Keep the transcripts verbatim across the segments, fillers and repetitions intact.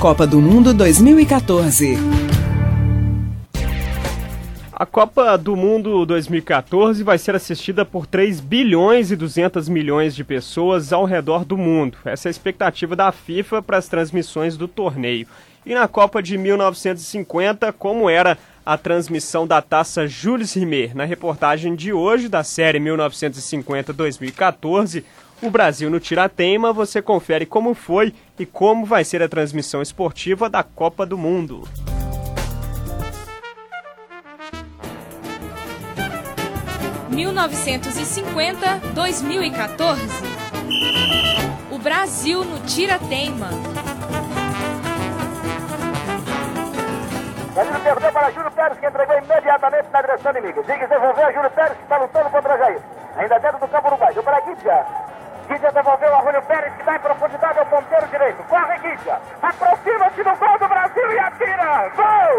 Copa do Mundo dois mil e quatorze. A Copa do Mundo dois mil e quatorze vai ser assistida por três bilhões e duzentos milhões de pessoas ao redor do mundo. Essa é a expectativa da FIFA para as transmissões do torneio. E na Copa de mil novecentos e cinquenta, como era a transmissão da taça Jules Rimet? Na reportagem de hoje da série mil novecentos e cinquenta dois mil e quatorze, o Brasil no Tirateima, você confere como foi e como vai ser a transmissão esportiva da Copa do Mundo. mil novecentos e cinquenta dois mil e quatorze. O Brasil no Tirateima. Danilo perdeu para Júlio Pérez, que entregou imediatamente na direção inimiga. Ziggs devolveu a Júlio Pérez, que está lutando contra Jair. Ainda dentro do campo uruguaio. Para Guidia. Guidia devolveu a Júlio Pérez, que está em profundidade ao ponteiro direito. Corre Guidia. Aproxima-se do gol do Brasil e atira. Gol!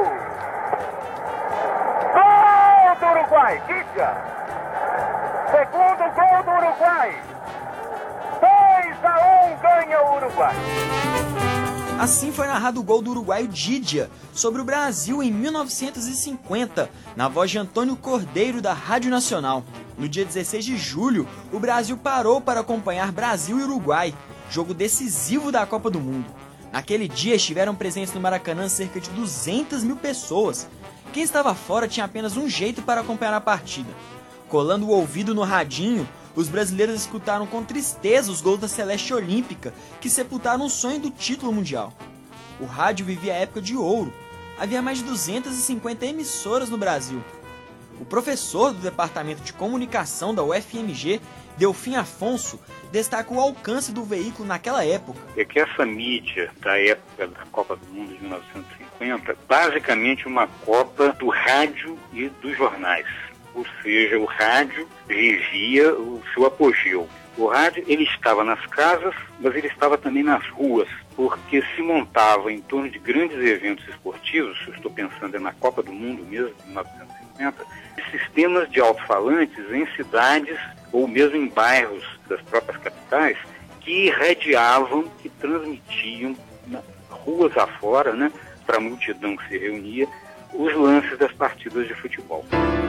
Gol do Uruguai. Guidia. Segundo gol do Uruguai. dois a um ganha o Uruguai. Assim foi narrado o gol do uruguaio Didia sobre o Brasil em mil novecentos e cinquenta, na voz de Antônio Cordeiro, da Rádio Nacional. No dia dezesseis de julho, o Brasil parou para acompanhar Brasil e Uruguai, jogo decisivo da Copa do Mundo. Naquele dia estiveram presentes no Maracanã cerca de duzentas mil pessoas. Quem estava fora tinha apenas um jeito para acompanhar a partida. Colando o ouvido no radinho, os brasileiros escutaram com tristeza os gols da Celeste Olímpica, que sepultaram o sonho do título mundial. O rádio vivia a época de ouro. Havia mais de duzentas e cinquenta emissoras no Brasil. O professor do Departamento de Comunicação da U F M G, Delfim Afonso, destaca o alcance do veículo naquela época. É que essa mídia da época da Copa do Mundo de mil novecentos e cinquenta, basicamente uma Copa do rádio e dos jornais. Ou seja, o rádio vivia o seu apogeu. O rádio, ele estava nas casas, mas ele estava também nas ruas, porque se montava em torno de grandes eventos esportivos, eu estou pensando na Copa do Mundo mesmo, de mil novecentos e cinquenta, sistemas de alto-falantes em cidades ou mesmo em bairros das próprias capitais, que irradiavam, que transmitiam na, ruas afora, né, para a multidão que se reunia, os lances das partidas de futebol.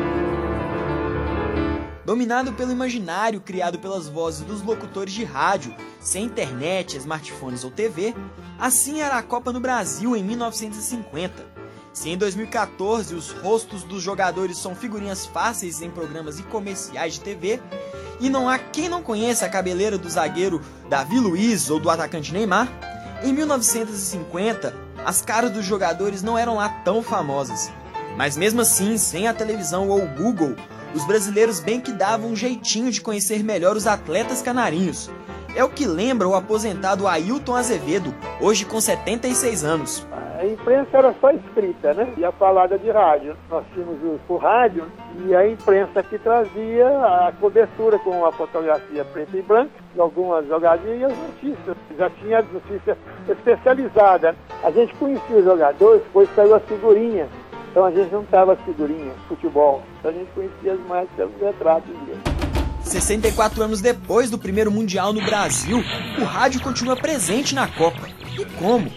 Dominado pelo imaginário criado pelas vozes dos locutores de rádio, sem internet, smartphones ou T V, assim era a Copa no Brasil em mil novecentos e cinquenta. Se em dois mil e quatorze os rostos dos jogadores são figurinhas fáceis em programas e comerciais de T V, e não há quem não conheça a cabeleira do zagueiro Davi Luiz ou do atacante Neymar, em mil novecentos e cinquenta as caras dos jogadores não eram lá tão famosas. Mas mesmo assim, sem a televisão ou o Google, os brasileiros bem que davam um jeitinho de conhecer melhor os atletas canarinhos. É o que lembra o aposentado Ailton Azevedo, hoje com setenta e seis anos. A imprensa era só escrita, né? E a falada de rádio. Nós tínhamos o rádio e a imprensa que trazia a cobertura com a fotografia preta e branca, algumas jogadinhas e as notícias. Já tinha notícia especializada. A gente conhecia os jogadores, depois saiu a figurinha. Então a gente juntava as figurinhas, futebol. Então a gente conhecia mais pelos retratos dele. sessenta e quatro anos depois do primeiro Mundial no Brasil, o rádio continua presente na Copa. E como?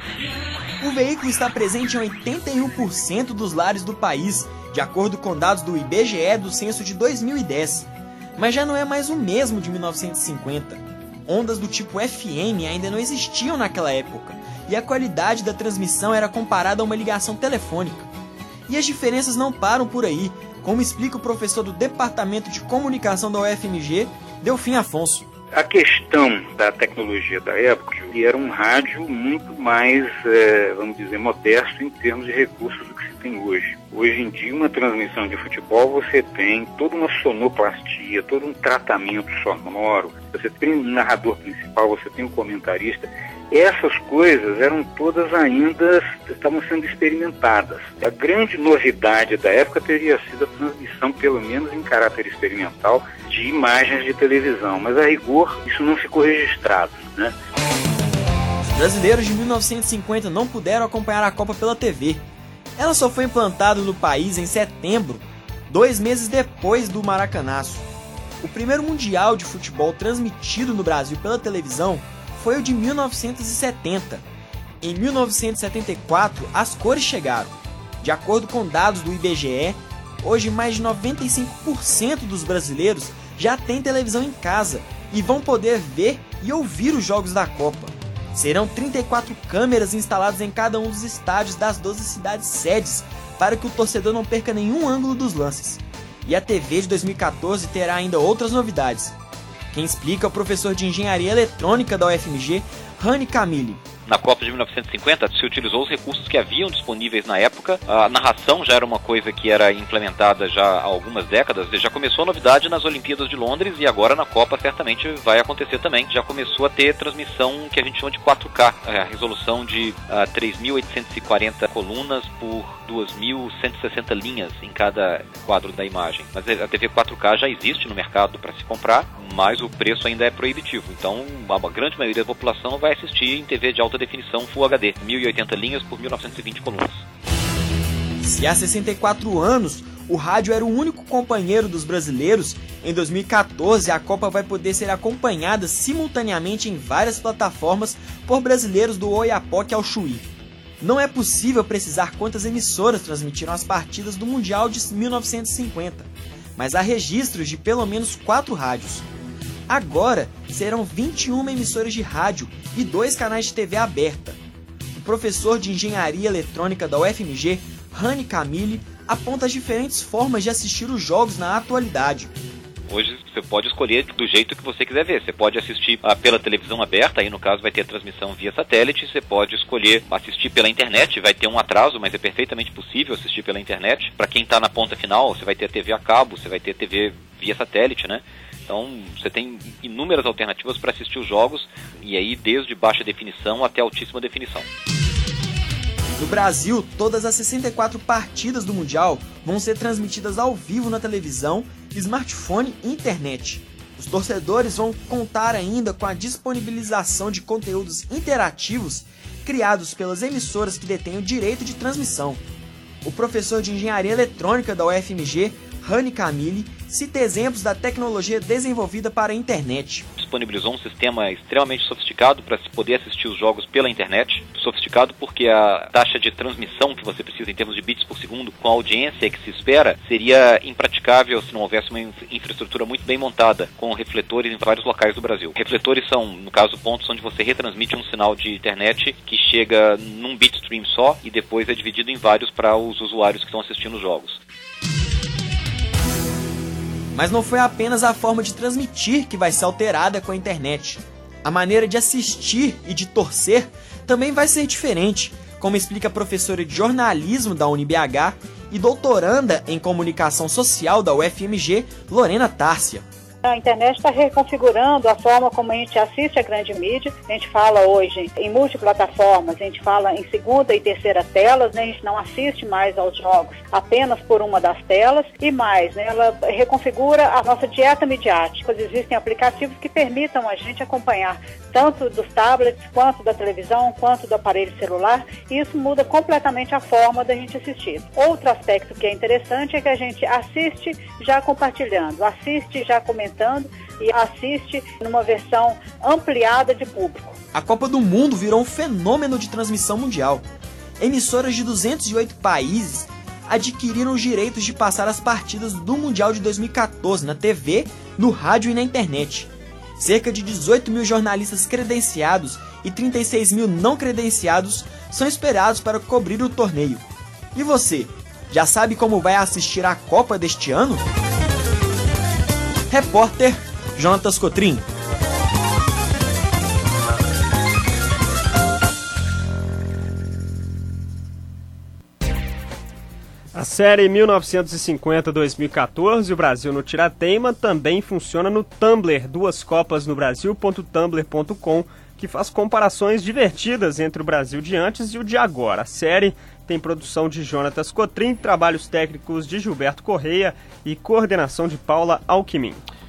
O veículo está presente em oitenta e um por cento dos lares do país, de acordo com dados do I B G E do censo de dois mil e dez. Mas já não é mais o mesmo de mil novecentos e cinquenta. Ondas do tipo F M ainda não existiam naquela época, e a qualidade da transmissão era comparada a uma ligação telefônica. E as diferenças não param por aí, como explica o professor do Departamento de Comunicação da U F M G, Delfim Afonso. A questão da tecnologia da época era um rádio muito mais, é, vamos dizer, modesto em termos de recursos do que se tem hoje. Hoje em dia, uma transmissão de futebol, você tem toda uma sonoplastia, todo um tratamento sonoro, você tem um narrador principal, você tem um comentarista. Essas coisas eram todas ainda, estavam sendo experimentadas. A grande novidade da época teria sido a transmissão, pelo menos em caráter experimental, de imagens de televisão. Mas, a rigor, isso não ficou registrado, né? Os brasileiros de mil novecentos e cinquenta não puderam acompanhar a Copa pela T V. Ela só foi implantada no país em setembro, dois meses depois do Maracanaço. O primeiro Mundial de Futebol transmitido no Brasil pela televisão foi o de mil novecentos e setenta. Em mil novecentos e setenta e quatro, as cores chegaram. De acordo com dados do I B G E, hoje mais de noventa e cinco por cento dos brasileiros já têm televisão em casa e vão poder ver e ouvir os jogos da Copa. Serão trinta e quatro câmeras instaladas em cada um dos estádios das doze cidades sedes para que o torcedor não perca nenhum ângulo dos lances. E a T V de dois mil e quatorze terá ainda outras novidades. Quem explica é o professor de Engenharia Eletrônica da U F M G, Rani Camille. Na Copa de mil novecentos e cinquenta se utilizou os recursos que haviam disponíveis na época. A narração já era uma coisa que era implementada já há algumas décadas. Já começou a novidade nas Olimpíadas de Londres e agora na Copa certamente vai acontecer também. Já começou a ter transmissão que a gente chama de quatro K, a resolução de uh, três mil oitocentos e quarenta colunas por duas mil cento e sessenta linhas em cada quadro da imagem. Mas a T V quatro K já existe no mercado para se comprar, mas o preço ainda é proibitivo. Então a grande maioria da população vai assistir em T V de alta definição Full H D, mil e oitenta linhas por mil novecentos e vinte colunas. Se há sessenta e quatro anos o rádio era o único companheiro dos brasileiros, em dois mil e quatorze a Copa vai poder ser acompanhada simultaneamente em várias plataformas por brasileiros do Oiapoque ao Chuí. Não é possível precisar quantas emissoras transmitiram as partidas do Mundial de mil novecentos e cinquenta, mas há registros de pelo menos quatro rádios. Agora serão vinte e uma emissoras de rádio e dois canais de T V aberta. O professor de Engenharia Eletrônica da U F M G, Rani Camille, aponta as diferentes formas de assistir os jogos na atualidade. Hoje você pode escolher do jeito que você quiser ver. Você pode assistir ah, pela televisão aberta, aí no caso vai ter a transmissão via satélite. Você pode escolher assistir pela internet, vai ter um atraso, mas é perfeitamente possível assistir pela internet. Para quem está na ponta final, você vai ter a T V a cabo, você vai ter a T V via satélite, né? Então você tem inúmeras alternativas para assistir os jogos, e aí desde baixa definição até altíssima definição. No Brasil, todas as sessenta e quatro partidas do Mundial vão ser transmitidas ao vivo na televisão, smartphone e internet. Os torcedores vão contar ainda com a disponibilização de conteúdos interativos criados pelas emissoras que detêm o direito de transmissão. O professor de Engenharia Eletrônica da U F M G, Rani Camille, cita exemplos da tecnologia desenvolvida para a internet. Disponibilizou um sistema extremamente sofisticado para se poder assistir os jogos pela internet. Sofisticado porque a taxa de transmissão que você precisa em termos de bits por segundo, com a audiência que se espera, seria impraticável se não houvesse uma infraestrutura muito bem montada, com refletores em vários locais do Brasil. Refletores são, no caso, pontos onde você retransmite um sinal de internet que chega num bitstream só e depois é dividido em vários para os usuários que estão assistindo os jogos. Mas não foi apenas a forma de transmitir que vai ser alterada com a internet. A maneira de assistir e de torcer também vai ser diferente, como explica a professora de jornalismo da U N B H e doutoranda em comunicação social da U F M G, Lorena Tárcia. A internet está reconfigurando a forma como a gente assiste a grande mídia. A gente fala hoje em multiplataformas, a gente fala em segunda e terceira telas, né? A gente não assiste mais aos jogos apenas por uma das telas e mais, né? Ela reconfigura a nossa dieta midiática. Existem aplicativos que permitam a gente acompanhar tanto dos tablets, quanto da televisão, quanto do aparelho celular, e isso muda completamente a forma da gente assistir. Outro aspecto que é interessante é que a gente assiste já compartilhando, assiste já comentando, e assiste numa versão ampliada de público. A Copa do Mundo virou um fenômeno de transmissão mundial. Emissoras de duzentos e oito países adquiriram os direitos de passar as partidas do Mundial de dois mil e quatorze na T V, no rádio e na internet. Cerca de dezoito mil jornalistas credenciados e trinta e seis mil não credenciados são esperados para cobrir o torneio. E você, já sabe como vai assistir a Copa deste ano? Repórter Jonatas Cotrim. A série mil novecentos e cinquenta a dois mil e quatorze, o Brasil no Tirateima, também funciona no Tumblr, duas copas no Brasil ponto tumblr ponto com, que faz comparações divertidas entre o Brasil de antes e o de agora. A série tem produção de Jonatas Cotrim, trabalhos técnicos de Gilberto Correia e coordenação de Paula Alckmin.